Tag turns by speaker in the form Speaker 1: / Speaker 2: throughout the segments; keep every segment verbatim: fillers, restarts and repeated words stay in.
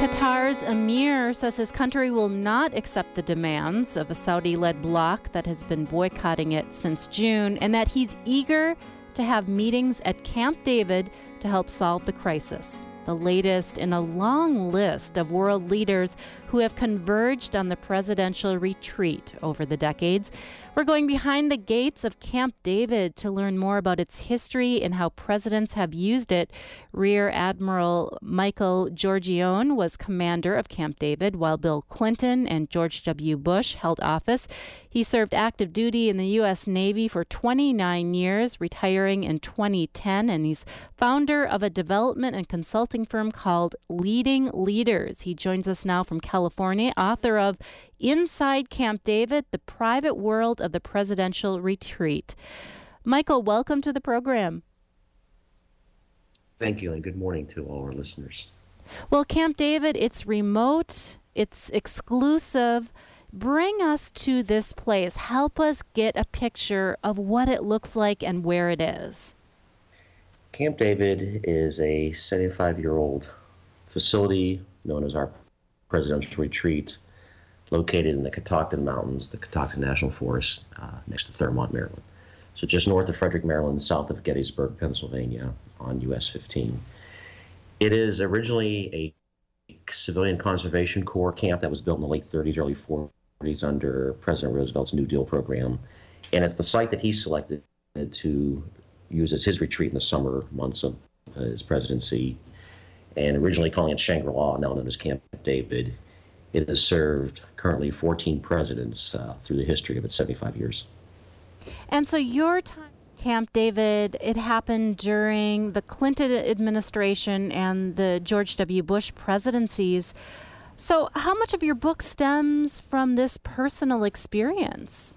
Speaker 1: Qatar's emir says his country will not accept the demands of a Saudi-led bloc that has been boycotting it since June, and that he's eager to have meetings at Camp David to help solve the crisis. The latest in a long list of world leaders who have converged on the presidential retreat over the decades. We're going behind the gates of Camp David to learn more about its history and how presidents have used it. Rear Admiral Michael Georgione was commander of Camp David while Bill Clinton and George W. Bush held office. He served active duty in the U S Navy for twenty-nine years, retiring in twenty ten, and he's founder of a development and consulting firm called Leading Leaders. He joins us now from California, author of Inside Camp David, The Private World of the Presidential Retreat. Michael, welcome to the program.
Speaker 2: Thank you, and good morning to all our listeners.
Speaker 1: Well, Camp David, it's remote, it's exclusive. Bring us to this place. Help us get a picture of what it looks like and where it is.
Speaker 2: Camp David is a seventy-five-year-old facility known as our presidential retreat, located in the Catoctin Mountains, the Catoctin National Forest, uh, next to Thurmont, Maryland. So just north of Frederick, Maryland, south of Gettysburg, Pennsylvania, on U S fifteen. It is originally a civilian conservation corps camp that was built in the late thirties, early forties under President Roosevelt's New Deal program. And it's the site that he selected to use as his retreat in the summer months of his presidency. And originally calling it Shangri-La, now known as Camp David. It has served currently fourteen presidents uh, through the history of its seventy-five years.
Speaker 1: And so your time at Camp David, it happened during the Clinton administration and the George W. Bush presidencies. So how much of your book stems from this personal experience?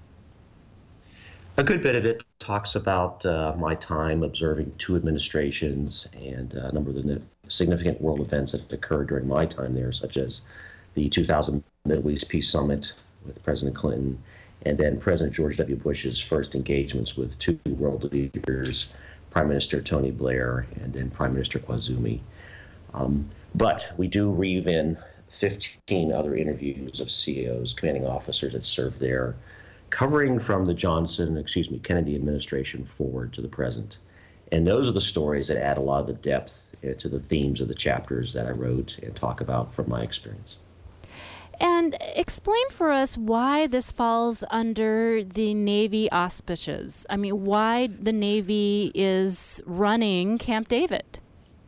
Speaker 2: A good bit of it talks about uh, my time observing two administrations and uh, a number of the significant world events that occurred during my time there, such as the two thousand Middle East Peace Summit with President Clinton, and then President George W. Bush's first engagements with two world leaders, Prime Minister Tony Blair and then Prime Minister Kwazumi. Um, but we do weave in fifteen other interviews of C E Os, commanding officers that served there, covering from the Johnson, excuse me, Kennedy administration forward to the present. And those are the stories that add a lot of the depth to the themes of the chapters that I wrote and talk about from my experience.
Speaker 1: And explain for us why this falls under the Navy auspices. I mean, why the Navy is running Camp David.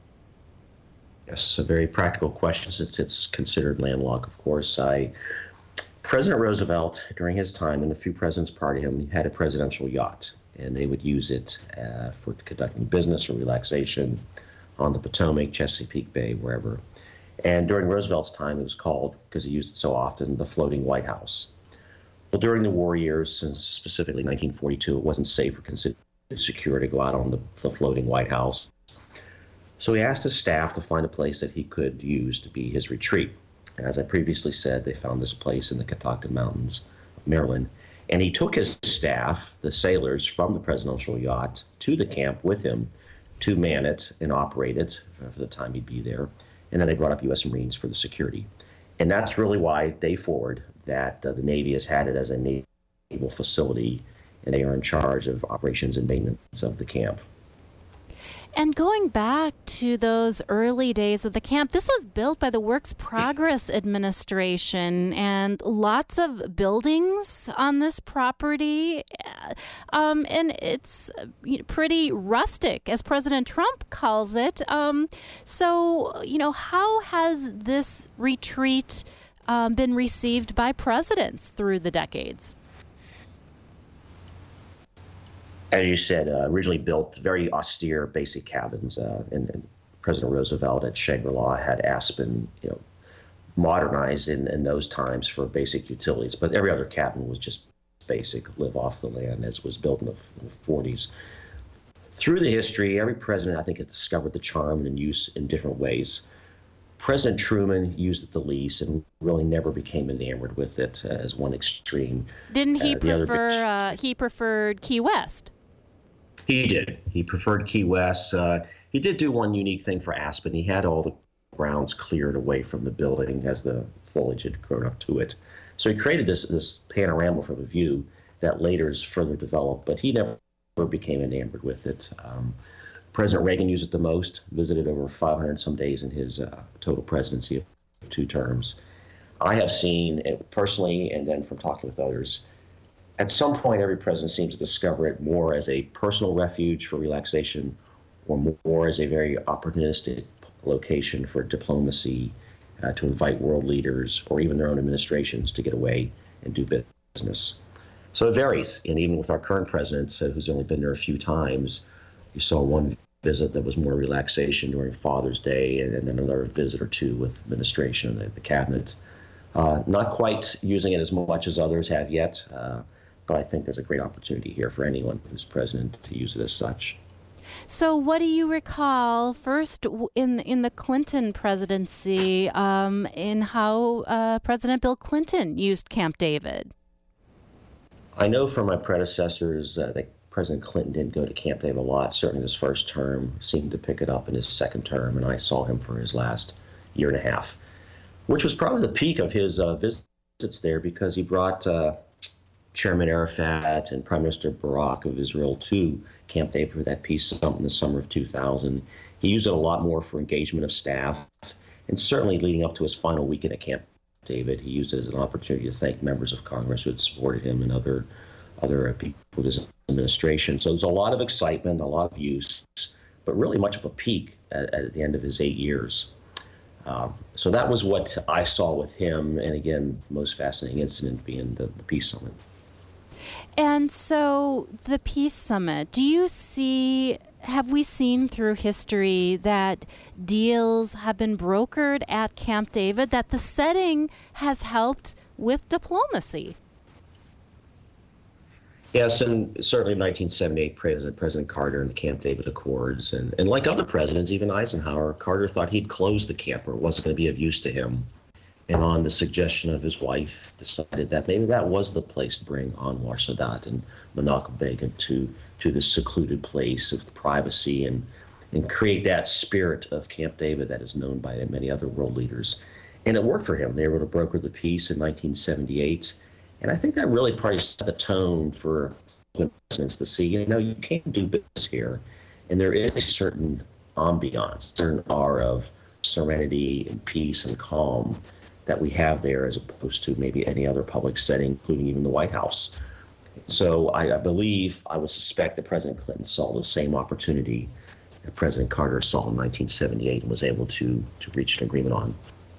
Speaker 2: Yes, a very practical question since it's considered landlocked, of course. I, President Roosevelt, during his time, and a few presidents prior to him, had a presidential yacht, and they would use it uh, for conducting business or relaxation on the Potomac, Chesapeake Bay, wherever. And during Roosevelt's time, it was called, because he used it so often, the floating White House. Well, during the war years, since specifically nineteen forty-two, it wasn't safe or considered secure to go out on the, the floating White House. So he asked his staff to find a place that he could use to be his retreat. As I previously said, they found this place in the Catoctin Mountains of Maryland. And he took his staff, the sailors from the presidential yacht, to the camp with him to man it and operate it for the time he'd be there. And then they brought up U S Marines for the security. And that's really why day forward that uh, the Navy has had it as a naval facility, and they are in charge of operations and maintenance of the camp.
Speaker 1: And going back to those early days of the camp, this was built by the Works Progress Administration, and lots of buildings on this property. Um, and it's pretty rustic, as President Trump calls it. Um, so, you know, how has this retreat um, been received by presidents through the decades?
Speaker 2: As you said, uh, originally built very austere basic cabins, uh, and, and President Roosevelt at Shangri-La had Aspen, you know, modernized in, in those times for basic utilities. But every other cabin was just basic, live off the land, as was built in the, in the forties. Through the history, every president, I think, has discovered the charm and use in different ways. President Truman used it the least and really never became enamored with it uh, as one extreme.
Speaker 1: Didn't he
Speaker 2: uh,
Speaker 1: prefer?
Speaker 2: Big...
Speaker 1: Uh, he preferred Key West.
Speaker 2: He did. He preferred Key West. Uh, he did do one unique thing for Aspen. He had all the grounds cleared away from the building as the foliage had grown up to it. So he created this this panorama from a view that later is further developed, but he never became enamored with it. Um, President Reagan used it the most, visited over five hundred some days in his uh, total presidency of two terms. I have seen it personally, and then from talking with others, at some point every president seems to discover it more as a personal refuge for relaxation or more as a very opportunistic location for diplomacy, uh, to invite world leaders or even their own administrations to get away and do business. So it varies. And even with our current president, uh, who's only been there a few times, you saw one visit that was more relaxation during Father's Day, and, and then another visit or two with administration and the, the cabinet. Uh, not quite using it as much as others have yet, uh, but I think there's a great opportunity here for anyone who's president to use it as such.
Speaker 1: So what do you recall first in in the Clinton presidency um, in how uh, President Bill Clinton used Camp David?
Speaker 2: I know from my predecessors uh, that President Clinton didn't go to Camp David a lot. Certainly his first term, seemed to pick it up in his second term, and I saw him for his last year and a half, which was probably the peak of his uh, visits there, because he brought uh, Chairman Arafat and Prime Minister Barak of Israel to Camp David for that peace summit in the summer of two thousand. He used it a lot more for engagement of staff, and certainly leading up to his final weekend at Camp David, he used it as an opportunity to thank members of Congress who had supported him and other other people with his administration. So there's a lot of excitement, a lot of use, but really much of a peak at, at the end of his eight years. Um, so that was what I saw with him, and again, the most fascinating incident being the, the peace summit.
Speaker 1: And so the Peace Summit, do you see, have we seen through history that deals have been brokered at Camp David, that the setting has helped with diplomacy?
Speaker 2: Yes, and certainly in nineteen seventy-eight, President, President Carter and the Camp David Accords, and, and like other presidents, even Eisenhower, Carter thought he'd close the camp or it wasn't going to be of use to him. And on the suggestion of his wife, decided that maybe that was the place to bring Anwar Sadat and Menachem Begin to to this secluded place of privacy and and create that spirit of Camp David that is known by many other world leaders. And it worked for him. They were able to broker the peace in nineteen seventy-eight. And I think that really probably set the tone for presidents to see, you know, you can't do business here. And there is a certain ambiance, a certain aura of serenity and peace and calm that we have there as opposed to maybe any other public setting, including even the White House. So I, I believe, I would suspect that President Clinton saw the same opportunity that President Carter saw in nineteen seventy-eight and was able to, to reach an agreement on.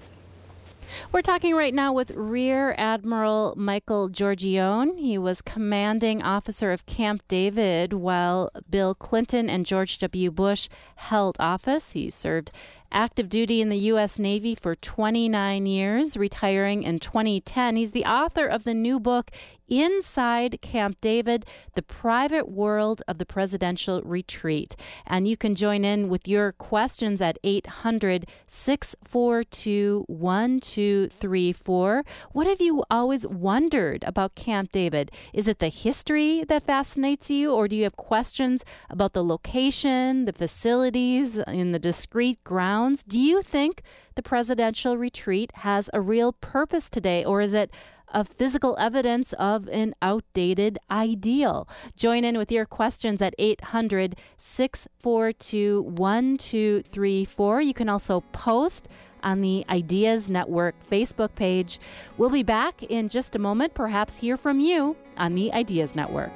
Speaker 1: We're talking right now with Rear Admiral Michael Georgione. He was commanding officer of Camp David while Bill Clinton and George W. Bush held office. He served active duty in the U S Navy for twenty-nine years, retiring in twenty ten. He's the author of the new book, Inside Camp David, The Private World of the Presidential Retreat. And you can join in with your questions at eight hundred, six four two, one two three four. What have you always wondered about Camp David? Is it the history that fascinates you, or do you have questions about the location, the facilities, and the discrete grounds? Do you think the presidential retreat has a real purpose today, or is it a physical evidence of an outdated ideal? Join in with your questions at eight hundred, six four two, one two three four. You can also post on the Ideas Network Facebook page. We'll be back in just a moment, perhaps hear from you on the Ideas Network.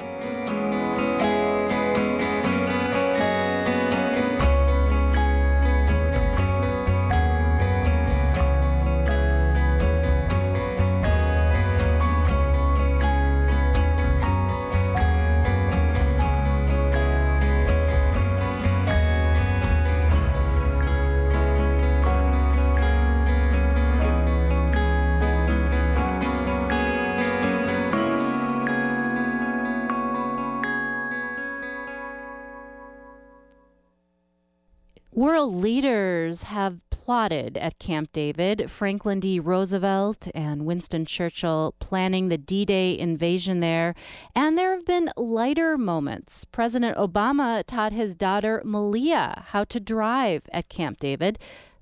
Speaker 1: World leaders have plotted at Camp David. Franklin D. Roosevelt and Winston Churchill planning the D-Day invasion there. And there have been lighter moments. President Obama taught his daughter Malia how to drive at Camp David. The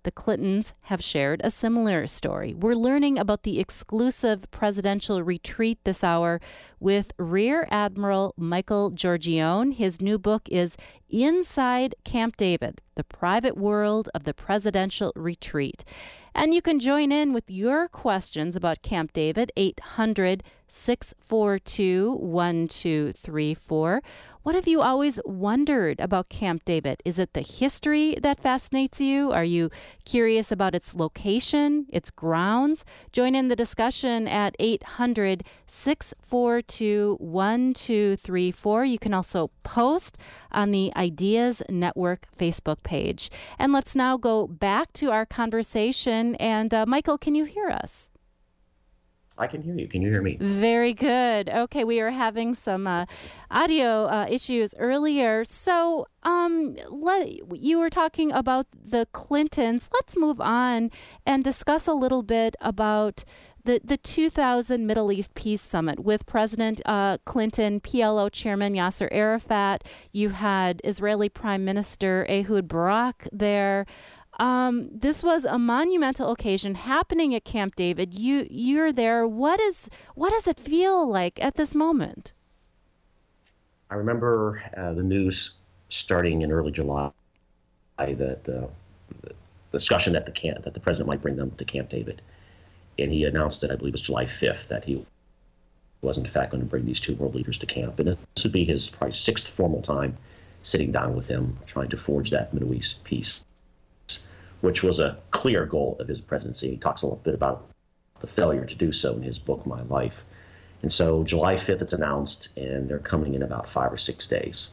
Speaker 1: The Clintons have shared a similar story. We're learning about the exclusive presidential retreat this hour with Rear Admiral Michael Georgione. His new book is Inside Camp David, The Private World of the Presidential Retreat. And you can join in with your questions about Camp David, eight hundred, six four two, one two three four. What have you always wondered about Camp David? Is it the history that fascinates you? Are you curious about its location, its grounds? Join in the discussion at eight hundred, six four two, one two three four. You can also post on the Ideas Network Facebook page. And let's now go back to our conversation. And uh, Michael, can you hear us?
Speaker 2: I can hear you. Can you hear me?
Speaker 1: Very good. Okay, we were having some uh, audio uh, issues earlier. So um, let, you were talking about the Clintons. Let's move on and discuss a little bit about the, the two thousand Middle East Peace Summit with President uh, Clinton, P L O Chairman Yasser Arafat. You had Israeli Prime Minister Ehud Barak there. Um, this was a monumental occasion happening at Camp David. You, you're there. What is, what does it feel like at this moment?
Speaker 2: I remember uh, the news starting in early July that uh, the discussion that the camp, that the president might bring them to Camp David, and he announced it, I believe it was July fifth, that he was in fact going to bring these two world leaders to camp. And this would be his probably sixth formal time sitting down with him, trying to forge that Middle East peace, which was a clear goal of his presidency. He talks a little bit about the failure to do so in his book, My Life. And so July fifth, it's announced, and they're coming in about five or six days.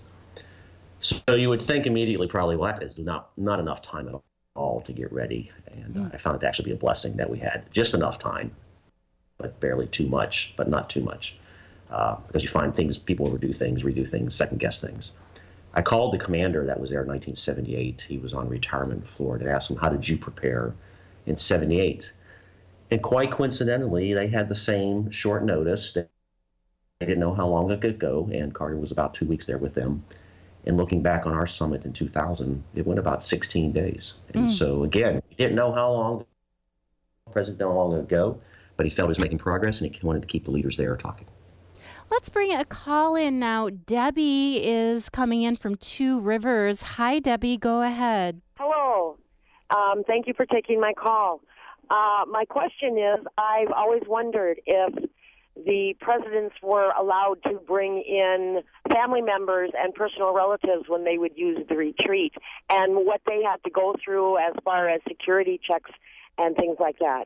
Speaker 2: So you would think immediately probably, well, that is not, not enough time at all to get ready. And mm. uh, I found it to actually be a blessing that we had just enough time, but barely too much, but not too much. Uh, because you find things, people overdo things, redo things, second guess things. I called the commander that was there in nineteen seventy-eight. He was on retirement in Florida, and asked him, how did you prepare in seventy-eight? And quite coincidentally, they had the same short notice. They didn't know how long it could go, and Carter was about two weeks there with them. And looking back on our summit in two thousand, it went about sixteen days. And mm. so, again, he didn't know how long the president didn't know how long it would go, but he felt he was making progress, and he wanted to keep the leaders there talking.
Speaker 1: Let's bring a call in now. Debbie is coming in from Two Rivers. Hi, Debbie. Go ahead.
Speaker 3: Hello. Um, thank you for taking my call. Uh, my question is, I've always wondered if the presidents were allowed to bring in family members and personal relatives when they would use the retreat, and what they had to go through as far as security checks and things like that.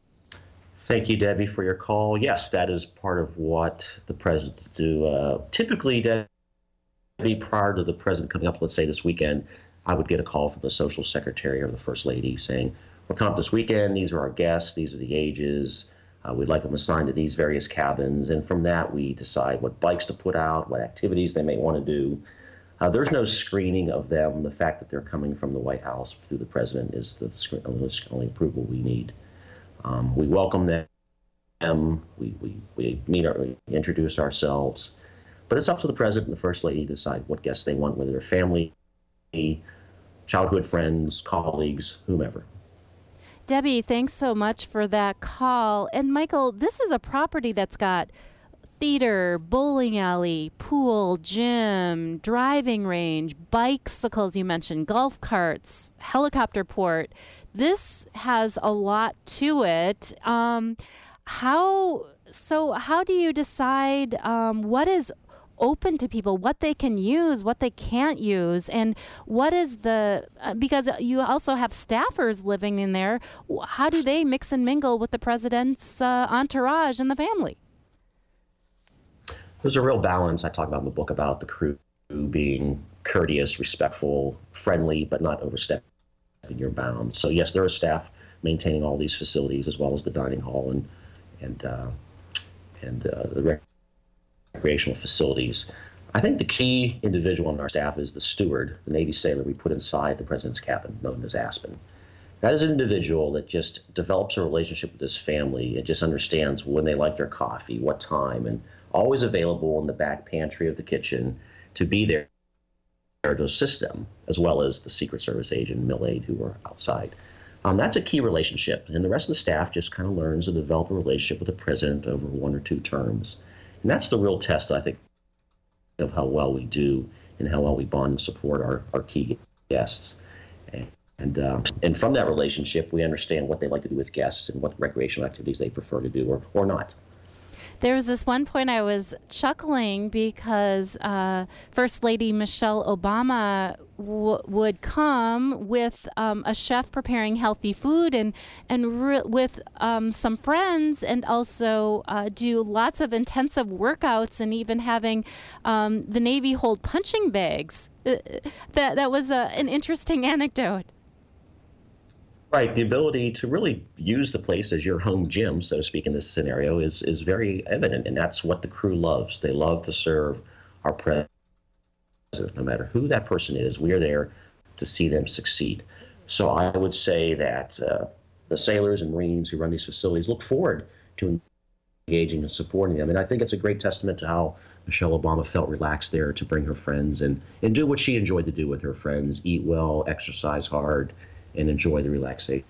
Speaker 2: Thank you, Debbie, for your call. Yes, that is part of what the president do. Uh, typically, Debbie, prior to the president coming up, let's say this weekend, I would get a call from the social secretary or the first lady saying, we're coming up this weekend, these are our guests, these are the ages, uh, we'd like them assigned to these various cabins, and from that we decide what bikes to put out, what activities they may want to do. Uh, there's no screening of them. The fact that they're coming from the White House through the president is the only approval we need. Um, we welcome them, we, we, we meet, our, we introduce ourselves, but it's up to the president and the first lady to decide what guests they want, whether they're family, childhood friends, colleagues, whomever.
Speaker 1: Debbie, thanks so much for that call. And Michael, this is a property that's got theater, bowling alley, pool, gym, driving range, bicycles you mentioned, golf carts, helicopter port. This has a lot to it. Um, how so? How do you decide um, what is open to people, what they can use, what they can't use, and what is the? Uh, because you also have staffers living in there. How do they mix and mingle with the president's uh, entourage and the family?
Speaker 2: There's a real balance I talk about in the book about the crew being courteous, respectful, friendly, but not overstepping your bounds. So yes, there is staff maintaining all these facilities as well as the dining hall and and uh, and uh, the rec- recreational facilities. I think the key individual on our staff is the steward, the Navy sailor we put inside the president's cabin, known as Aspen. That is an individual that just develops a relationship with his family and just understands when they like their coffee, what time, and always available in the back pantry of the kitchen to be there to assist them, as well as the Secret Service agent, mill aide, who are outside. Um, that's a key relationship, and the rest of the staff just kind of learns to develop a relationship with the president over one or two terms. And that's the real test, I think, of how well we do and how well we bond and support our, our key guests. And and, um, and from that relationship, we understand what they like to do with guests and what recreational activities they prefer to do or, or not.
Speaker 1: There was this one point I was chuckling because uh, First Lady Michelle Obama w- would come with um, a chef preparing healthy food and and re- with um, some friends, and also uh, do lots of intensive workouts, and even having um, the Navy hold punching bags. Uh, that that was uh, an interesting anecdote.
Speaker 2: Right. The ability to really use the place as your home gym, so to speak, in this scenario is is very evident, and that's what the crew loves. They love to serve our president. No matter who that person is, we are there to see them succeed. So I would say that uh, the sailors and Marines who run these facilities look forward to engaging and supporting them, and I think it's a great testament to how Michelle Obama felt relaxed there to bring her friends and, and do what she enjoyed to do with her friends, eat well, exercise hard, and enjoy the relaxation.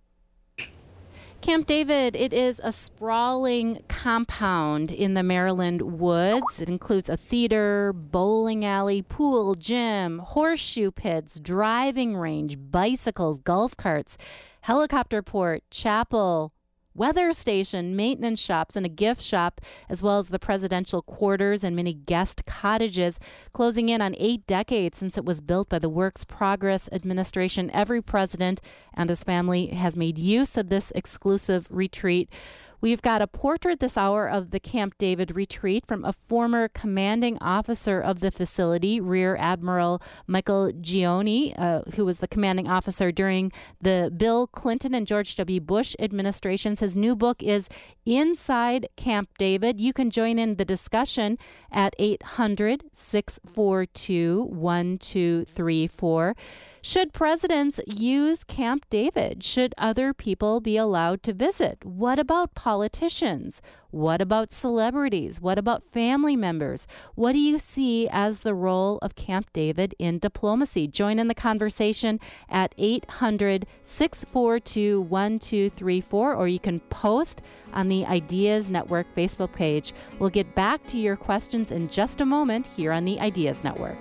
Speaker 1: Camp David, it is a sprawling compound in the Maryland woods. It includes a theater, bowling alley, pool, gym, horseshoe pits, driving range, bicycles, golf carts, helicopter port, chapel, weather station, maintenance shops, and a gift shop, as well as the presidential quarters and many guest cottages, closing in on eight decades since it was built by the Works Progress Administration. Every president and his family has made use of this exclusive retreat. We've got a portrait this hour of the Camp David retreat from a former commanding officer of the facility, Rear Admiral Michael Gioni, uh, who was the commanding officer during the Bill Clinton and George W. Bush administrations. His new book is Inside Camp David. You can join in the discussion at eight hundred, six four two, one two three four. Should presidents use Camp David? Should other people be allowed to visit? What about politicians? What about celebrities? What about family members? What do you see as the role of Camp David in diplomacy? Join in the conversation at eight hundred, six four two, one two three four, or you can post on the Ideas Network Facebook page. We'll get back to your questions in just a moment here on the Ideas Network.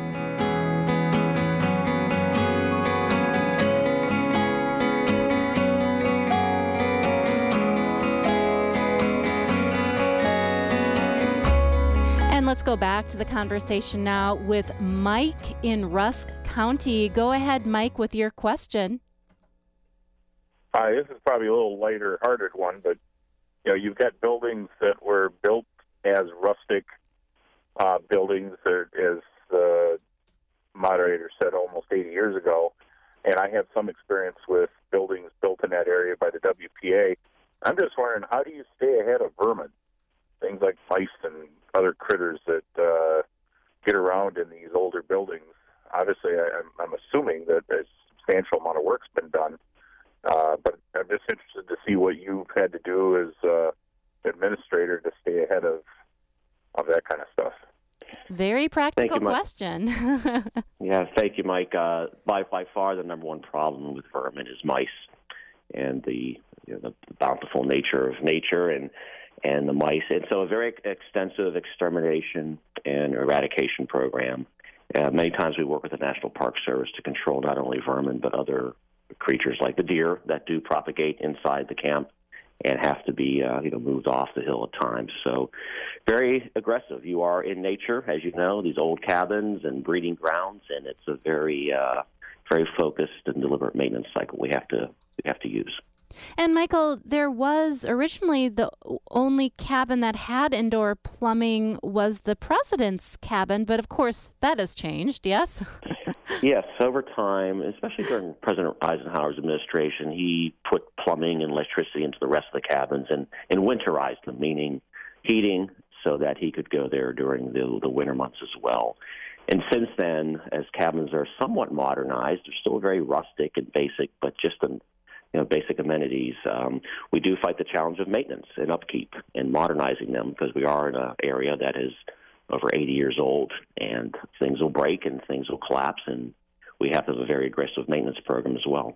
Speaker 1: Let's go back to the conversation now with Mike in Rusk County. Go ahead, Mike, with your question.
Speaker 4: Hi, this is probably a little lighter-hearted one, but you know, you've got buildings that were built as rustic uh, buildings, as the moderator said, almost eighty years ago, and I have some experience with buildings built in that area by the W P A. I'm just wondering, how do you stay ahead of vermin? Things like mice and other critters that uh, get around in these older buildings. Obviously, I, I'm, I'm assuming that a substantial amount of work's been done, uh, but I'm just interested to see what you've had to do as uh, administrator to stay ahead of of that kind of stuff.
Speaker 1: Very practical
Speaker 2: you,
Speaker 1: question.
Speaker 2: Yeah, thank you, Mike. Uh, by by far, the number one problem with vermin is mice, and the you know, the bountiful nature of nature and. and the mice. And so a very extensive extermination and eradication program. Uh, many times we work with the National Park Service to control not only vermin, but other creatures like the deer that do propagate inside the camp and have to be uh, you know, moved off the hill at times. So very aggressive. You are in nature, as you know, these old cabins and breeding grounds, and it's a very, uh, very focused and deliberate maintenance cycle we have to we have to use.
Speaker 1: And Michael, there was originally the only cabin that had indoor plumbing was the president's cabin, but of course that has changed, yes?
Speaker 2: Yes, over time, especially during President Eisenhower's administration, he put plumbing and electricity into the rest of the cabins and, and winterized them, meaning heating so that he could go there during the, the winter months as well. And since then, as cabins are somewhat modernized, they're still very rustic and basic, but just an You know, basic amenities. Um, we do fight the challenge of maintenance and upkeep and modernizing them because we are in an area that is over eighty years old, and things will break and things will collapse, and we have to have a very aggressive maintenance program as well.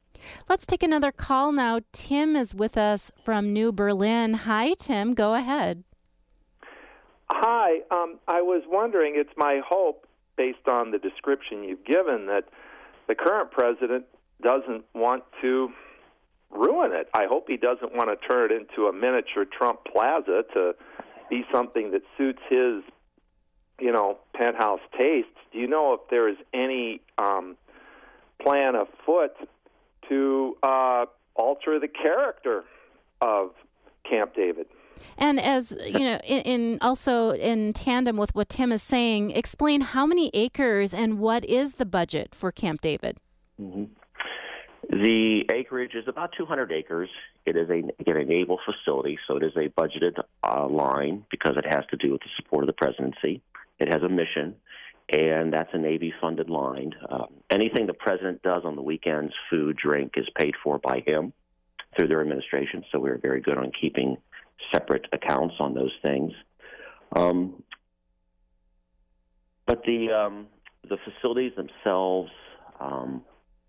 Speaker 1: Let's take another call now. Tim is with us from New Berlin. Hi, Tim. Go ahead.
Speaker 5: Hi. Um, I was wondering, it's my hope, based on the description you've given, that the current president doesn't want to ruin it. I hope he doesn't want to turn it into a miniature Trump Plaza to be something that suits his, you know, penthouse tastes. Do you know if there is any um, plan afoot to uh, alter the character of Camp David?
Speaker 1: And as you know, in, in also in tandem with what Tim is saying, explain how many acres and what is the budget for Camp David?
Speaker 2: Mm-hmm. The acreage is about two hundred acres. It is a, again, a naval facility, so it is a budgeted uh, line because it has to do with the support of the presidency. It has a mission, and that's a Navy-funded line. Um, anything the president does on the weekends, food, drink, is paid for by him through their administration, so we're very good on keeping separate accounts on those things. Um, but the um, the facilities themselves, um,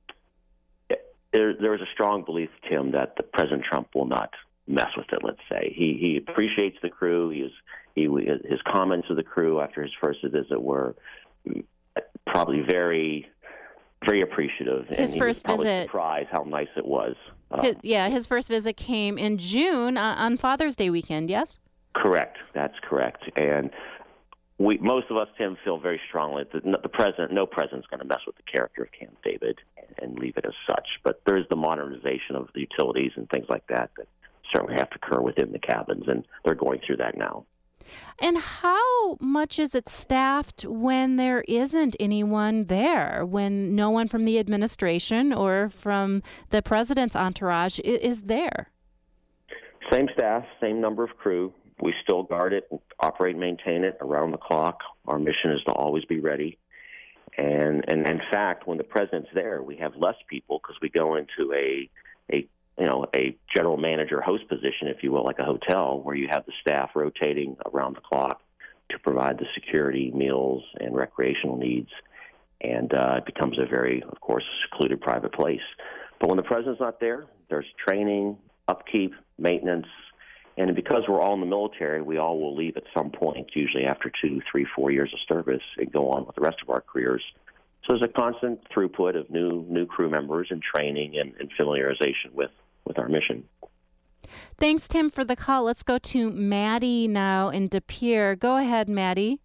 Speaker 2: there, there is a strong belief, Tim, that the President Trump will not mess with it. Let's say he he appreciates the crew. He is he his comments to the crew after his first visit were probably very very appreciative.
Speaker 1: His
Speaker 2: and
Speaker 1: first
Speaker 2: he was
Speaker 1: visit,
Speaker 2: surprised how nice it was. Uh,
Speaker 1: his, yeah, his first visit came in June uh, on Father's Day weekend. Yes.
Speaker 2: Correct. That's correct. And we, most of us, Tim, feel very strongly that the president, no president's going to mess with the character of Camp David and leave it as such. But there is the modernization of the utilities and things like that that certainly have to occur within the cabins, and they're going through that now.
Speaker 1: And how much is it staffed when there isn't anyone there, when no one from the administration or from the president's entourage is there?
Speaker 2: Same staff, same number of crew. We still guard it, operate, maintain it around the clock. Our mission is to always be ready. And, and in fact, when the president's there, we have less people because we go into a, a you know, a general manager host position, if you will, like a hotel, where you have the staff rotating around the clock to provide the security, meals, and recreational needs. And uh, it becomes a very, of course, secluded private place. But when the president's not there, there's training, upkeep, maintenance. And because we're all in the military, we all will leave at some point, usually after two, three, four years of service, and go on with the rest of our careers. So there's a constant throughput of new new crew members and training and, and familiarization with, with our mission.
Speaker 1: Thanks, Tim, for the call. Let's go to Maddie now in De Pere. Go ahead, Maddie.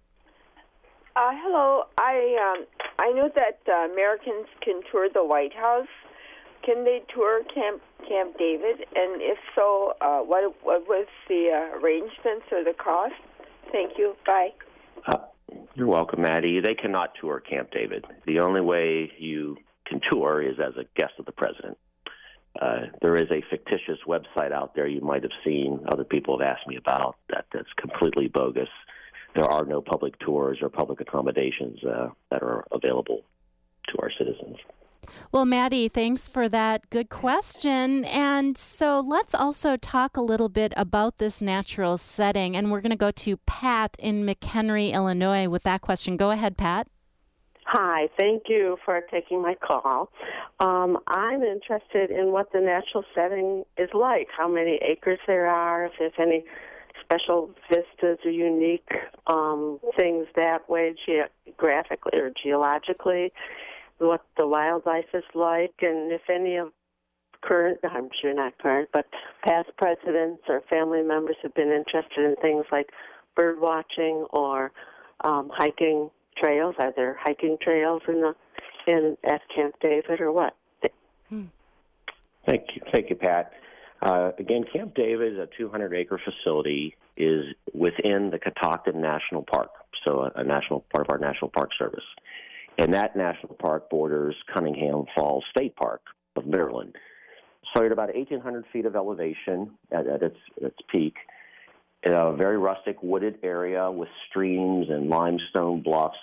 Speaker 6: Uh, hello. I um, I know that uh, Americans can tour the White House. Can they tour Camp Camp David? And if so, uh, what what was the uh, arrangements or the cost? Thank you. Bye.
Speaker 2: Uh, you're welcome, Maddie. They cannot tour Camp David. The only way you can tour is as a guest of the president. Uh, there is a fictitious website out there you might have seen, other people have asked me about, that that's completely bogus. There are no public tours or public accommodations uh, that are available to our citizens.
Speaker 1: Well, Maddie, thanks for that good question. And so let's also talk a little bit about this natural setting. And we're going to go to Pat in McHenry, Illinois with that question. Go ahead, Pat.
Speaker 7: Hi, thank you for taking my call. Um, I'm interested in what the natural setting is like, how many acres there are, if there's any special vistas or unique um, things that way geographically or geologically, what the wildlife is like, and if any of current, I'm sure not current, but past presidents or family members have been interested in things like bird watching or um, hiking trails. Are there hiking trails in the in at Camp David or what?
Speaker 2: Hmm. Thank you, thank you, Pat. Uh, again, Camp David, a two hundred acre facility, is within the Catoctin National Park, so a, a national part of our National Park Service. And that national park borders Cunningham Falls State Park of Maryland. So you're at about eighteen hundred feet of elevation at, at its, its peak, in a very rustic wooded area with streams and limestone bluffs.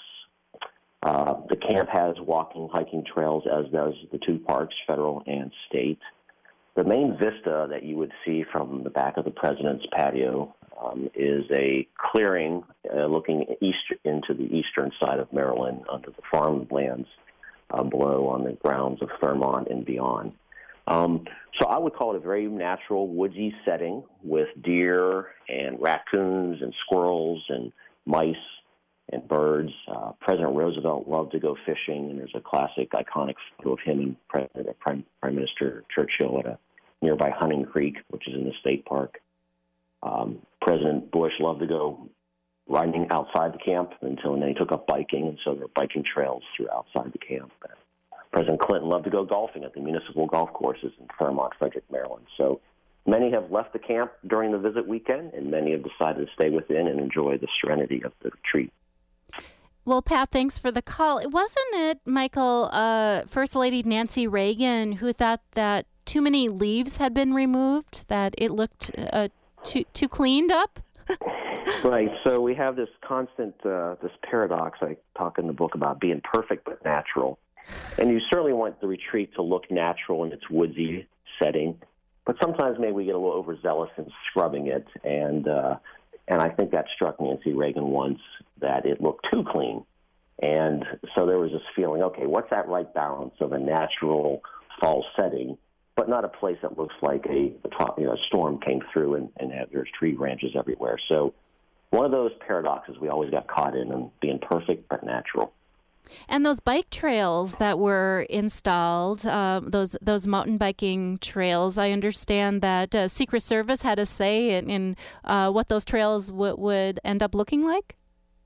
Speaker 2: Uh, the camp has walking, hiking trails, as does the two parks, federal and state. The main vista that you would see from the back of the president's patio um, is a clearing uh, looking east into the eastern side of Maryland under the farmlands uh, below on the grounds of Fairmont and beyond. Um, so I would call it a very natural, woodsy setting with deer and raccoons and squirrels and mice and birds. Uh, President Roosevelt loved to go fishing, and there's a classic, iconic photo of him and President, Prime, Prime Minister Churchill at a nearby Hunting Creek, which is in the state park. Um, President Bush loved to go riding outside the camp until and then he took up biking, and so there are biking trails through outside the camp. President Clinton loved to go golfing at the municipal golf courses in Fairmont, Frederick, Maryland. So many have left the camp during the visit weekend, and many have decided to stay within and enjoy the serenity of the retreat.
Speaker 1: Well, Pat, thanks for the call. It wasn't it, Michael, uh, First Lady Nancy Reagan, who thought that too many leaves had been removed, that it looked uh, too too cleaned up?
Speaker 2: Right. So we have this constant, uh, this paradox I talk in the book about being perfect but natural. And you certainly want the retreat to look natural in its woodsy setting, but sometimes maybe we get a little overzealous in scrubbing it, and uh, and I think that struck Nancy Reagan once, that it looked too clean. And so there was this feeling, okay, what's that right balance of a natural fall setting, but not a place that looks like a, a you know, storm came through and, and have, there's tree branches everywhere. So one of those paradoxes we always got caught in, and being perfect but natural.
Speaker 1: And those bike trails that were installed, uh, those those mountain biking trails, I understand that uh, Secret Service had a say in, in uh, what those trails w- would end up looking like?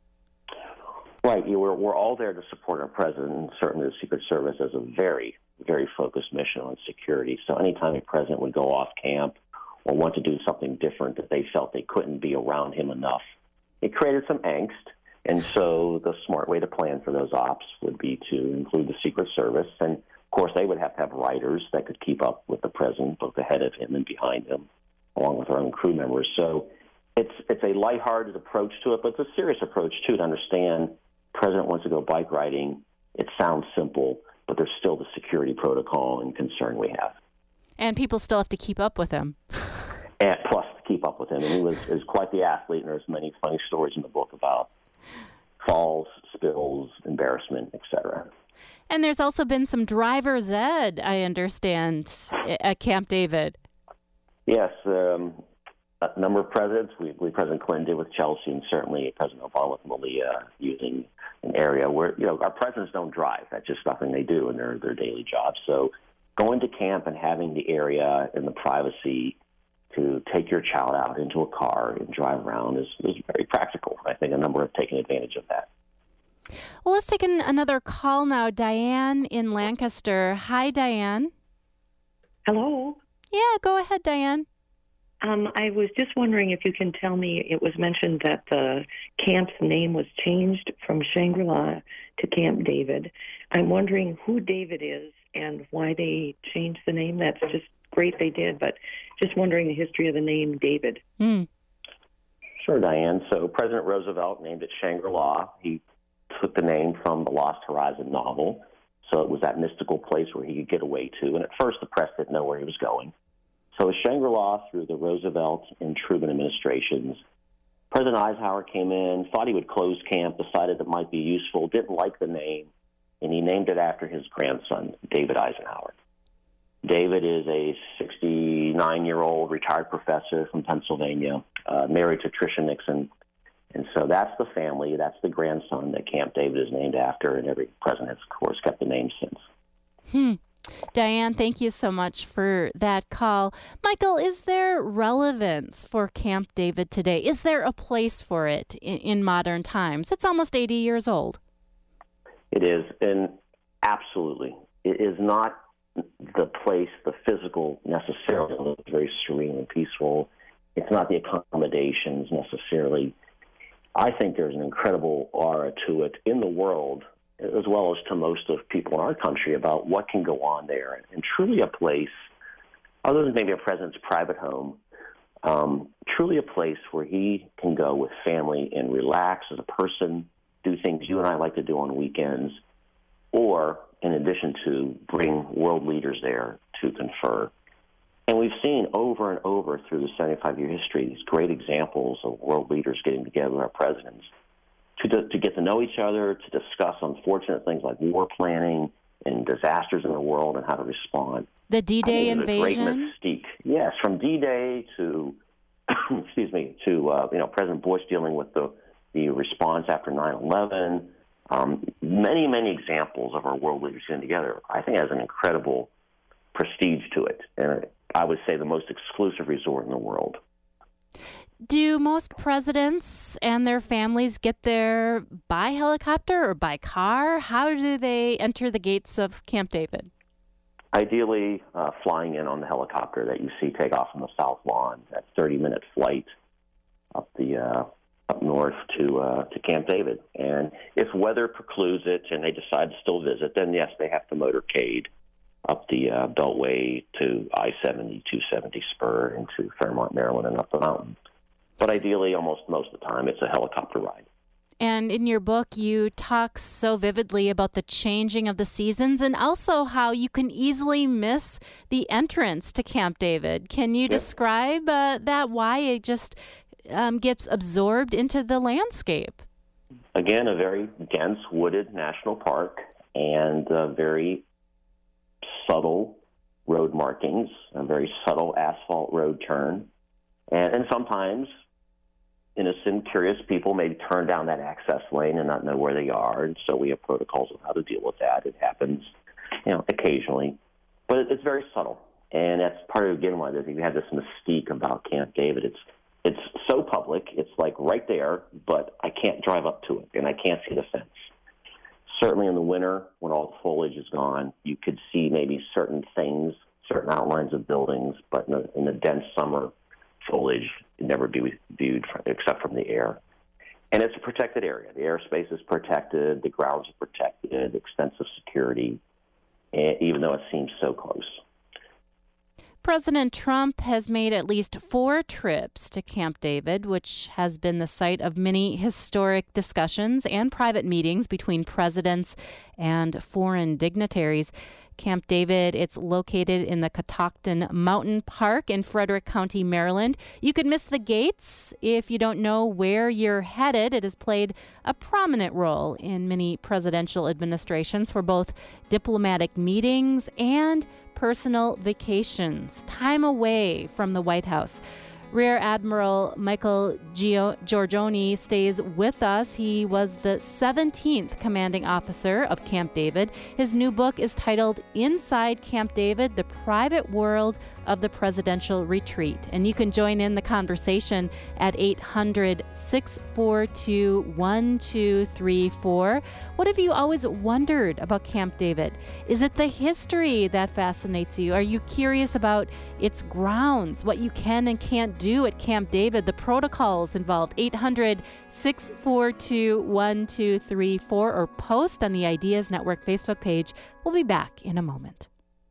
Speaker 2: Right. You know, we're, we're all there to support our president, and certainly the Secret Service has a very, very focused mission on security. So anytime a president would go off camp or want to do something different that they felt they couldn't be around him enough, it created some angst. And so the smart way to plan for those ops would be to include the Secret Service. And, of course, they would have to have riders that could keep up with the president, both ahead of him and behind him, along with our own crew members. So it's it's a lighthearted approach to it, but it's a serious approach, too, to understand the president wants to go bike riding. It sounds simple, but there's still the security protocol and concern we have.
Speaker 1: And people still have to keep up with him.
Speaker 2: And plus, to keep up with him. And he was, is quite the athlete, and there's many funny stories in the book about falls, spills, embarrassment, et cetera.
Speaker 1: And there's also been some driver's ed, I understand, at Camp David.
Speaker 2: Yes, um, a number of presidents. We, we President Clinton did with Chelsea, and certainly President Obama with Malia, using an area where, you know, our presidents don't drive. That's just nothing they do in their, their daily jobs. So going to camp and having the area and the privacy to take your child out into a car and drive around is, is very practical. I think a number have taken advantage of that.
Speaker 1: Well, let's take an, another call now. Diane in Lancaster. Hi, Diane.
Speaker 8: Hello.
Speaker 1: Yeah, go ahead, Diane.
Speaker 8: Um, I was just wondering if you can tell me, it was mentioned that the camp's name was changed from Shangri-La to Camp David. I'm wondering who David is and why they changed the name. That's just great they did, but just wondering the history of the name David.
Speaker 1: Mm.
Speaker 2: Sure, Diane. So President Roosevelt named it Shangri-La. He took the name from the Lost Horizon novel, so it was that mystical place where he could get away to. And at first, the press didn't know where he was going. So Shangri-La, through the Roosevelt and Truman administrations, President Eisenhower came in, thought he would close camp, decided it might be useful, didn't like the name, and he named it after his grandson, David Eisenhower. David is a sixty-nine-year-old retired professor from Pennsylvania, uh, married to Tricia Nixon. And so that's the family, that's the grandson that Camp David is named after, and every president has, of course, kept the name since.
Speaker 1: Hmm. Diane, thank you so much for that call. Michael, is there relevance for Camp David today? Is there a place for it in, in modern times? It's almost eighty years old.
Speaker 2: It is, and absolutely. It is not the place, the physical necessarily. It's very serene and peaceful. It's not the accommodations necessarily. I think there's an incredible aura to it in the world, as well as to most of people in our country, about what can go on there. And truly a place, other than maybe a president's private home, um, truly a place where he can go with family and relax as a person, do things you and I like to do on weekends, or in addition to bring world leaders there to confer. And we've seen over and over through the seventy-five-year history these great examples of world leaders getting together with our presidents to, to get to know each other, to discuss unfortunate things like war planning and disasters in the world and how to respond.
Speaker 1: The D-Day
Speaker 2: I mean,
Speaker 1: invasion?
Speaker 2: A great mystique. Yes, from D-Day to, excuse me, to, uh, you know, President Bush dealing with the, the response after nine eleven. Um, many, many examples of our world leaders getting together, I think, has an incredible prestige to it. And I would say the most exclusive resort in the world.
Speaker 1: Do most presidents and their families get there by helicopter or by car? How do they enter the gates of Camp David?
Speaker 2: Ideally, uh, flying in on the helicopter that you see take off from the South Lawn, that thirty-minute flight up the uh, up north to uh, to Camp David. And if weather precludes it and they decide to still visit, then yes, they have to motorcade up the uh, Beltway to I seventy, two seventy spur into Fairmont, Maryland, and up the mountain. But ideally, almost most of the time, it's a helicopter ride.
Speaker 1: And in your book, you talk so vividly about the changing of the seasons and also how you can easily miss the entrance to Camp David. Can you yep. describe uh, that, why it just um, gets absorbed into the landscape?
Speaker 2: Again, a very dense wooded national park and uh, very subtle road markings, a very subtle asphalt road turn. And, and sometimes innocent, curious people may turn down that access lane and not know where they are, and so we have protocols of how to deal with that. It happens, you know, occasionally, but it's very subtle, and that's part of again why you have this mystique about Camp David. It's it's so public, it's like right there, but I can't drive up to it, and I can't see the fence. Certainly in the winter, when all the foliage is gone, you could see maybe certain things, certain outlines of buildings, but in the, in the dense summer foliage can never be viewed from, except from the air. And it's a protected area. The airspace is protected, the grounds are protected, extensive security, even though it seems so close.
Speaker 1: President Trump has made at least four trips to Camp David, which has been the site of many historic discussions and private meetings between presidents and foreign dignitaries. Camp David, it's located in the Catoctin Mountain Park in Frederick County, Maryland. You could miss the gates if you don't know where you're headed. It has played a prominent role in many presidential administrations for both diplomatic meetings and personal vacations, time away from the White House. Rear Admiral Michael Gio- Giorgione stays with us. He was the seventeenth commanding officer of Camp David. His new book is titled Inside Camp David, The Private World of the Presidential Retreat. And you can join in the conversation at eight hundred, six four two, one two three four. What have you always wondered about Camp David? Is it the history that fascinates you? Are you curious about its grounds, what you can and can't do at Camp David, the protocols involved? Eight hundred, six four two, one two three four or post on the Ideas Network Facebook page. We'll be back in a moment.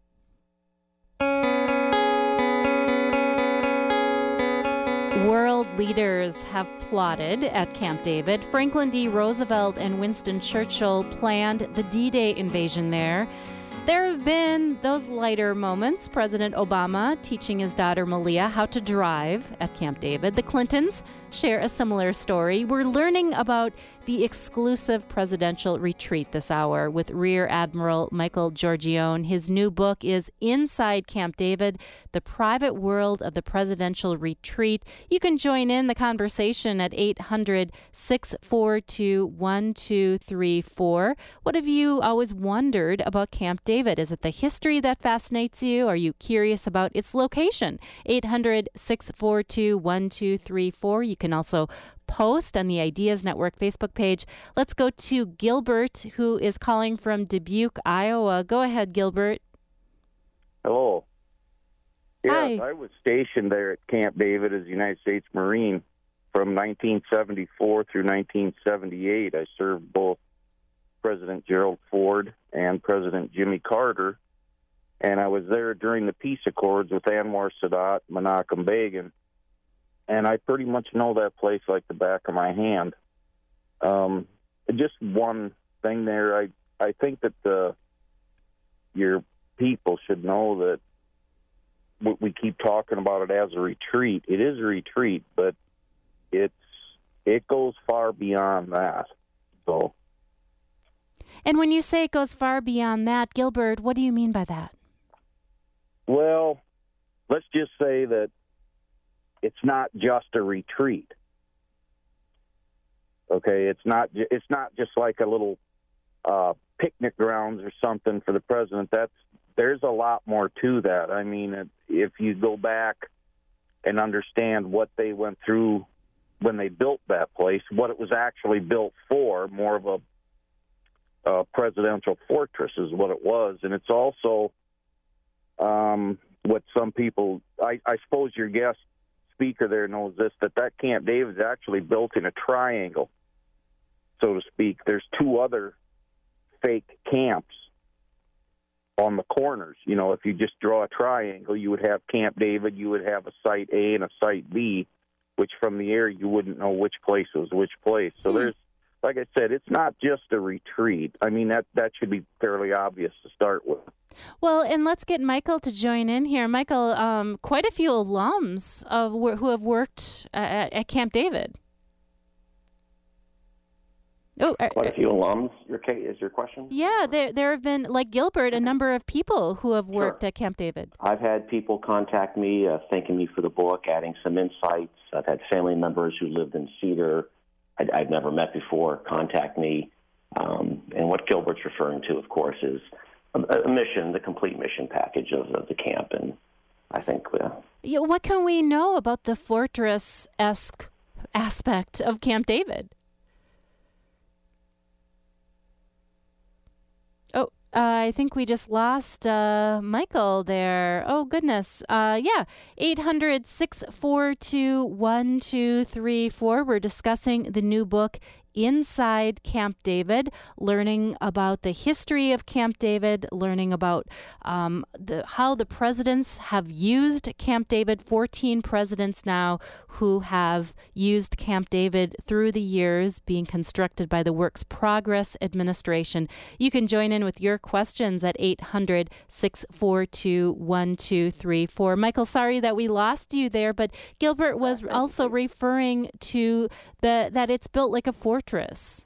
Speaker 1: World leaders have plotted at Camp David. Franklin D. Roosevelt and Winston Churchill planned the D-Day invasion there. There have been those lighter moments. President Obama teaching his daughter Malia how to drive at Camp David. The Clintons share a similar story. We're learning about the exclusive presidential retreat this hour with Rear Admiral Michael Giorgione. His new book is Inside Camp David, The Private World of the Presidential Retreat. You can join in the conversation at eight hundred, six four two, one two three four. What have you always wondered about Camp David? Is it the history that fascinates you? Are you curious about its location? eight hundred, six four two, one two three four. You can also post on the Ideas Network Facebook page. Let's go to Gilbert, who is calling from Dubuque, Iowa. Go ahead, Gilbert.
Speaker 9: Hello. Yes,
Speaker 1: Hi.
Speaker 9: I was stationed there at Camp David as a United States Marine from nineteen seventy-four through nineteen seventy-eight. I served both President Gerald Ford and President Jimmy Carter, and I was there during the peace accords with Anwar Sadat, Menachem Begin, and I pretty much know that place like the back of my hand. Um, just one thing there, I I think that the your people should know that we, we keep talking about it as a retreat. It is a retreat, but it's it goes far beyond that. So.
Speaker 1: And when you say it goes far beyond that, Gilbert, what do you mean by that?
Speaker 9: Well, let's just say that it's not just a retreat. Okay, it's not. It's not just like a little uh, picnic grounds or something for the president. That's there's a lot more to that. I mean, if you go back and understand what they went through when they built that place, what it was actually built for, more of a, a presidential fortress is what it was, and it's also um, what some people. I, I suppose your guest speaker there knows this, that that Camp David is actually built in a triangle, so to speak. There's two other fake camps on the corners. You know, if you just draw a triangle, you would have Camp David, you would have a Site A and a Site B, which from the air you wouldn't know which place was which place. So there's, like I said, it's not just a retreat. I mean, that, that should be fairly obvious to start with.
Speaker 1: Well, and let's get Michael to join in here. Michael, um, quite a few alums of who have worked uh, at, at Camp David. Oh,
Speaker 2: quite a few alums. Your is your question?
Speaker 1: Yeah, there there have been, like Gilbert, a number of people who have worked
Speaker 2: Sure.
Speaker 1: at Camp David.
Speaker 2: I've had people contact me, uh, thanking me for the book, adding some insights. I've had family members who lived in Cedar, I'd, I'd never met before, contact me. Um, and what Gilbert's referring to, of course, is a, a mission, the complete mission package of, of the camp. And I think... Uh,
Speaker 1: Yeah, what can we know about the fortress-esque aspect of Camp David? Oh, uh, I think we just lost uh, Michael there. Oh, goodness. Uh, yeah, eight hundred, six four two, one two three four. We're discussing the new book, Inside Camp David, learning about the history of Camp David, learning about um, the, how the presidents have used Camp David, fourteen presidents now who have used Camp David through the years, being constructed by the Works Progress Administration. You can join in with your questions at eight hundred, six four two, one two three four. Michael, sorry that we lost you there, but Gilbert was also referring to the that it's built like a fortress.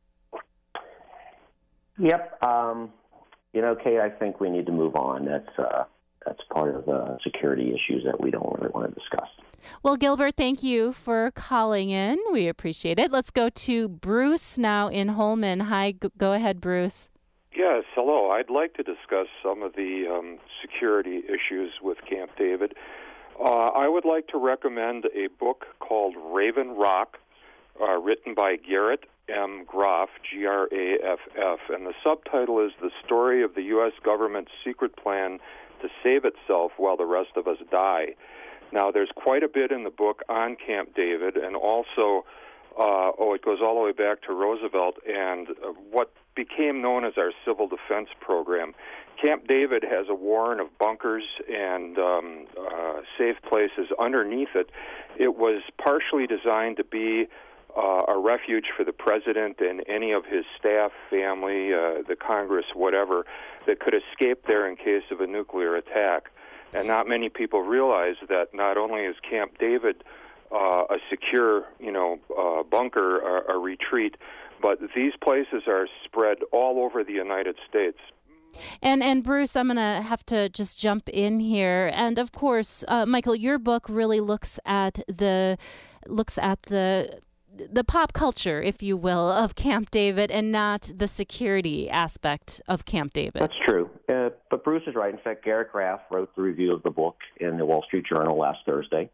Speaker 2: Yep. Um, you know, Kate, I think we need to move on. That's uh, that's part of the security issues that we don't really want to discuss.
Speaker 1: Well, Gilbert, thank you for calling in. We appreciate it. Let's go to Bruce now in Holman. Hi, g- go ahead, Bruce.
Speaker 10: Yes, hello. I'd like to discuss some of the um, security issues with Camp David. Uh, I would like to recommend a book called Raven Rock, uh, written by Garrett M. Groff, G R A F F, and the subtitle is The Story of the U S Government's Secret Plan to Save Itself While the Rest of Us Die. Now, there's quite a bit in the book on Camp David, and also, uh, oh, it goes all the way back to Roosevelt and uh, what became known as our Civil Defense Program. Camp David has a warren of bunkers and um, uh, safe places underneath it. It was partially designed to be uh, a refuge for the president and any of his staff, family, uh, the Congress, whatever, that could escape there in case of a nuclear attack. And not many people realize that not only is Camp David uh, a secure, you know, uh, bunker, a, a retreat, but these places are spread all over the United States.
Speaker 1: And and Bruce, I'm going to have to just jump in here. And of course, uh, Michael, your book really looks at the looks at the the pop culture, if you will, of Camp David and not the security aspect of Camp David.
Speaker 2: That's true. Uh, but Bruce is right. In fact, Garrett Graff wrote the review of the book in the Wall Street Journal last Thursday.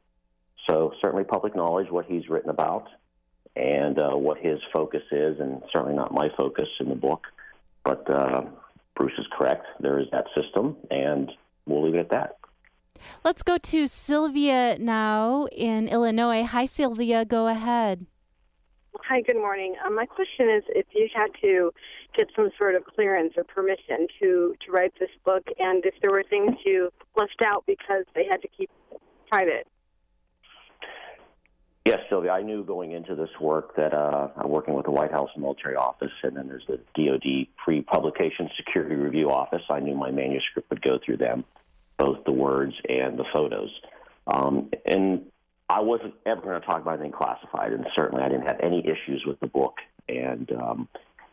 Speaker 2: So certainly public knowledge, what he's written about and uh, what his focus is, and certainly not my focus in the book. But uh, Bruce is correct. There is that system, and we'll leave it at that.
Speaker 1: Let's go to Sylvia now in Illinois. Hi, Sylvia. Go ahead.
Speaker 11: Hi, good morning. Um, my question is if you had to get some sort of clearance or permission to, to write this book, and if there were things you left out because they had to keep private.
Speaker 2: Yes, Sylvia, I knew going into this work that uh, I'm working with the White House Military Office, and then there's the D O D Pre-Publication Security Review Office. I knew my manuscript would go through them, both the words and the photos. Um, and I wasn't ever going to talk about anything classified, and certainly I didn't have any issues with the book. And um,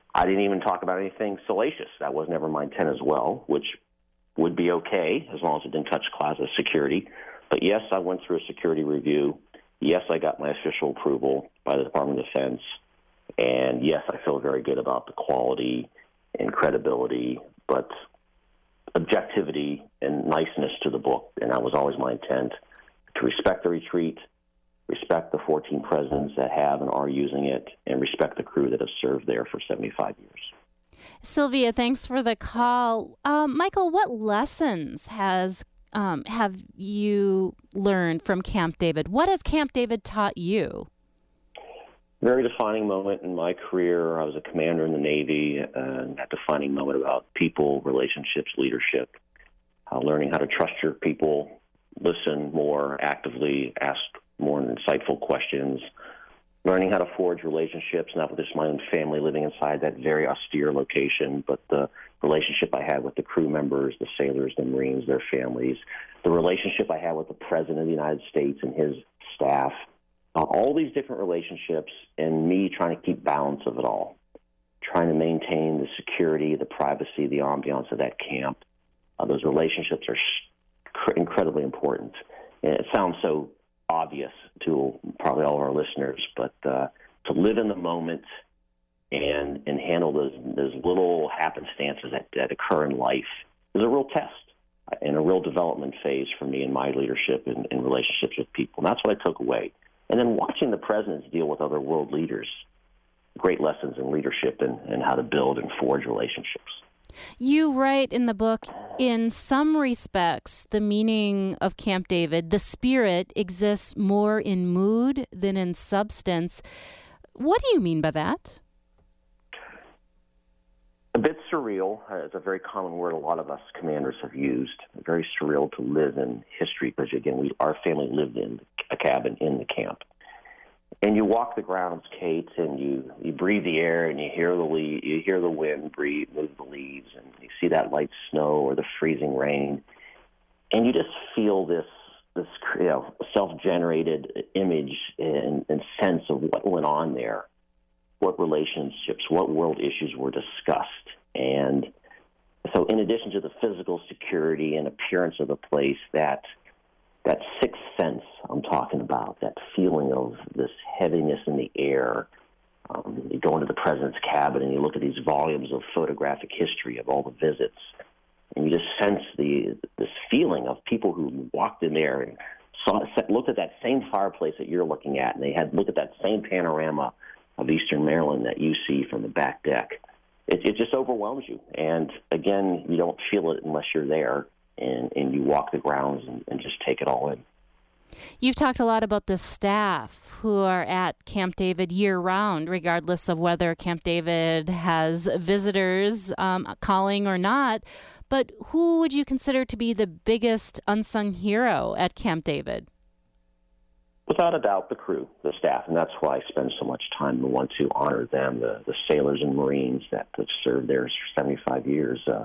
Speaker 2: I didn't even talk about anything salacious. That was never my intent as well, which would be okay as long as it didn't touch Plaza security. But yes, I went through a security review. Yes, I got my official approval by the Department of Defense. And yes, I feel very good about the quality and credibility, but objectivity and niceness to the book. And that was always my intent, to respect the retreat, respect the fourteen presidents that have and are using it, and respect the crew that have served there for seventy-five years.
Speaker 1: Sylvia, thanks for the call. Um, Michael, what lessons has um, have you learned from Camp David? What has Camp David taught you?
Speaker 2: Very defining moment in my career. I was a commander in the Navy, and that defining moment about people, relationships, leadership, uh, learning how to trust your people, listen more actively, ask more insightful questions, learning how to forge relationships, not with just my own family living inside that very austere location, but the relationship I had with the crew members, the sailors, the Marines, their families, the relationship I had with the President of the United States and his staff, uh, all these different relationships, and me trying to keep balance of it all, trying to maintain the security, the privacy, the ambiance of that camp. Uh, those relationships are sh- incredibly important. And it sounds so obvious to probably all of our listeners, but uh, to live in the moment and and handle those those little happenstances that, that occur in life is a real test and a real development phase for me in my leadership and, and relationships with people. And that's what I took away. And then watching the presidents deal with other world leaders, great lessons in leadership and, and how to build and forge relationships.
Speaker 1: You write in the book, in some respects, the meaning of Camp David, the spirit exists more in mood than in substance. What do you mean by that?
Speaker 2: A bit surreal is a very common word a lot of us commanders have used. Very surreal to live in history because, again, we, our family lived in a cabin in the camp. And you walk the grounds, Kate, and you, you breathe the air, and you hear the le- you hear the wind breathe, move the leaves, and you see that light snow or the freezing rain, and you just feel this this you know self-generated image and, and sense of what went on there, what relationships, what world issues were discussed, and so in addition to the physical security and appearance of the place, that that sixth sense I'm talking about, that feeling of this heaviness in the air. Um, you go into the president's cabin and you look at these volumes of photographic history of all the visits, and you just sense the this feeling of people who walked in there and saw, looked at that same fireplace that you're looking at, and they had looked at that same panorama of Eastern Maryland that you see from the back deck. It, it just overwhelms you. And again, you don't feel it unless you're there. And, and you walk the grounds and, and just take it all in.
Speaker 1: You've talked a lot about the staff who are at Camp David year-round, regardless of whether Camp David has visitors um, calling or not. But who would you consider to be the biggest unsung hero at Camp David?
Speaker 2: Without a doubt, the crew, the staff, and that's why I spend so much time and want to honor them, the, the sailors and Marines that have served there for seventy-five years. Uh,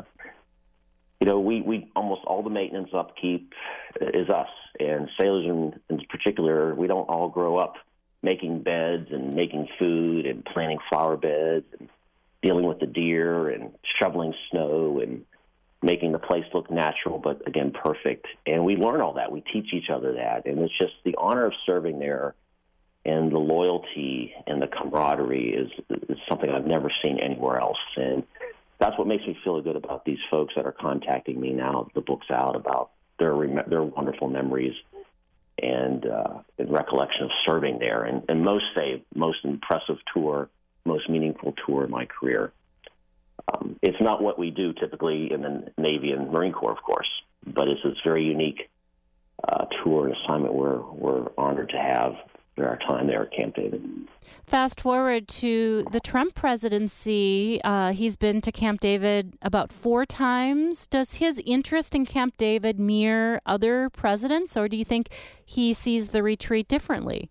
Speaker 2: You know, we, we almost all the maintenance upkeep is us, and sailors in, in particular, we don't all grow up making beds and making food and planting flower beds and dealing with the deer and shoveling snow and making the place look natural, but again, perfect. And we learn all that. We teach each other that. And it's just the honor of serving there and the loyalty and the camaraderie is, is something I've never seen anywhere else. And that's what makes me feel good about these folks that are contacting me now. The book's out about their their wonderful memories and, uh, and recollection of serving there. And, and most say most impressive tour, most meaningful tour in my career. Um, it's not what we do typically in the Navy and Marine Corps, of course, but it's this very unique uh, tour and assignment we're we're honored to have during our time there at Camp David.
Speaker 1: Fast forward to the Trump presidency. Uh, he's been to Camp David about four times. Does his interest in Camp David mirror other presidents, or do you think he sees the retreat differently?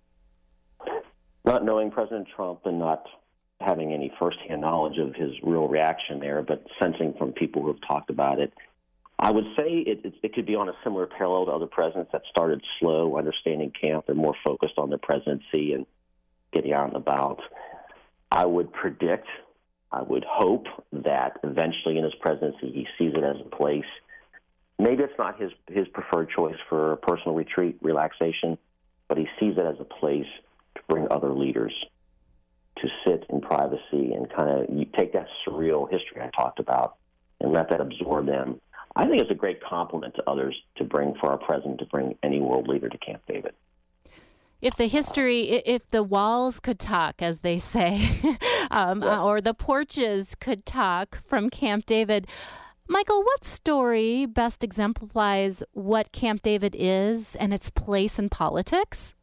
Speaker 2: Not knowing President Trump and not having any firsthand knowledge of his real reaction there, but sensing from people who have talked about it, I would say it, it, it could be on a similar parallel to other presidents that started slow, understanding camp. They're more focused on their presidency and getting out and about. I would predict I would hope that eventually in his presidency he sees it as a place. Maybe it's not his, his preferred choice for personal retreat, relaxation, but he sees it as a place to bring other leaders to sit in privacy and kind of take that surreal history I talked about and let that absorb them. I think it's a great compliment to others to bring for our president to bring any world leader to Camp David.
Speaker 1: If the history, if the walls could talk, as they say, um, yeah. or the porches could talk from Camp David, Michael, what story best exemplifies what Camp David is and its place in politics?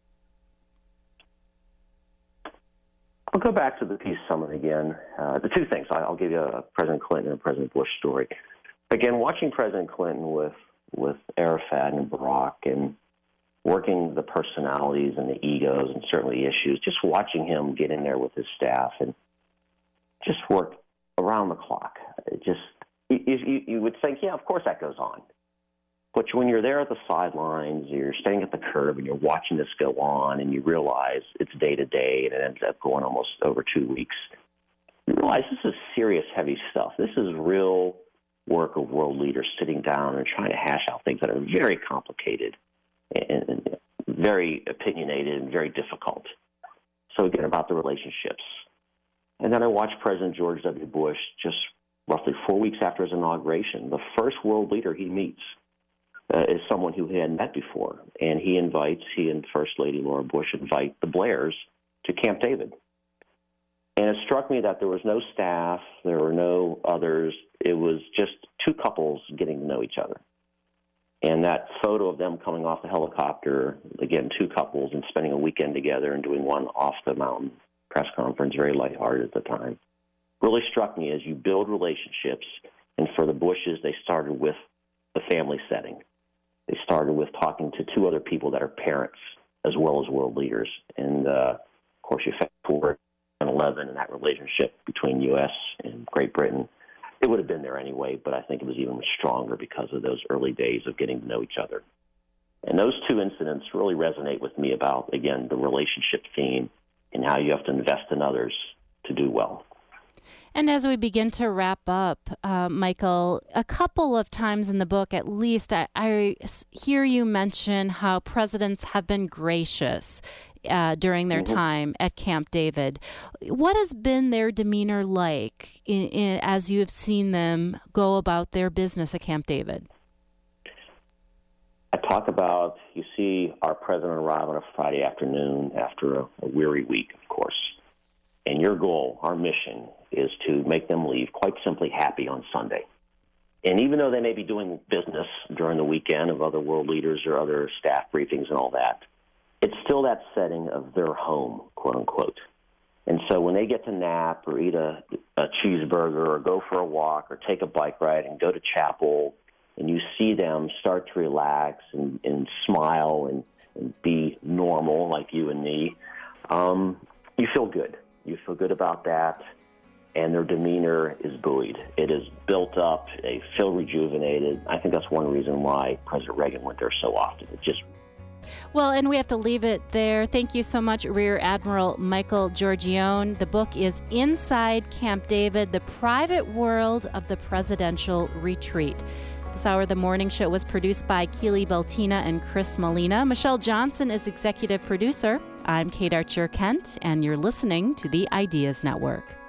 Speaker 2: I'll go back to the Peace Summit again. Uh, the two things. I'll give you a President Clinton and a President Bush story. Again, watching President Clinton with, with Arafat and Barack and working the personalities and the egos and certainly issues, just watching him get in there with his staff and just work around the clock. It just you, you would think, yeah, of course that goes on. But when you're there at the sidelines, you're standing at the curb and you're watching this go on and you realize it's day to day and it ends up going almost over two weeks, you realize this is serious, heavy stuff. This is real work of world leaders sitting down and trying to hash out things that are very complicated and, and very opinionated and very difficult. So again, about the relationships. And then I watched President George W. Bush just roughly four weeks after his inauguration. The first world leader he meets uh, is someone who he hadn't met before. And he invites, he and First Lady Laura Bush invite the Blairs to Camp David. And it struck me that there was no staff, there were no others. It was just two couples getting to know each other. And that photo of them coming off the helicopter, again, two couples, and spending a weekend together and doing one off-the-mountain press conference, very lighthearted at the time, really struck me as you build relationships. And for the Bushes, they started with the family setting. They started with talking to two other people that are parents as well as world leaders. And, uh, of course, you fast forward nine eleven and that relationship between U S and Great Britain. It would have been there anyway, but I think it was even stronger because of those early days of getting to know each other. And those two incidents really resonate with me about, again, the relationship theme and how you have to invest in others to do well.
Speaker 1: And as we begin to wrap up, uh, Michael, a couple of times in the book, at least, I, I hear you mention how presidents have been gracious uh, during their mm-hmm. time at Camp David. What has been their demeanor like in, in, as you have seen them go about their business at Camp David?
Speaker 2: I talk about, you see our president arrive on a Friday afternoon after a, a weary week, of course. And your goal, our mission, is to make them leave quite simply happy on Sunday. And even though they may be doing business during the weekend of other world leaders or other staff briefings and all that, it's still that setting of their home, quote unquote. And so when they get to nap or eat a, a cheeseburger or go for a walk or take a bike ride and go to chapel, and you see them start to relax and, and smile and, and be normal like you and me, um, you feel good. You feel good about that, and their demeanor is buoyed. It is built up. They feel rejuvenated. I think that's one reason why President Reagan went there so often. It just
Speaker 1: Well, and we have to leave it there. Thank you so much, Rear Admiral Michael Georgione. The book is Inside Camp David, The Private World of the Presidential Retreat. This hour of the morning show was produced by Keely Beltina and Chris Molina. Michelle Johnson is executive producer. I'm Kate Archer Kent, and you're listening to the Ideas Network.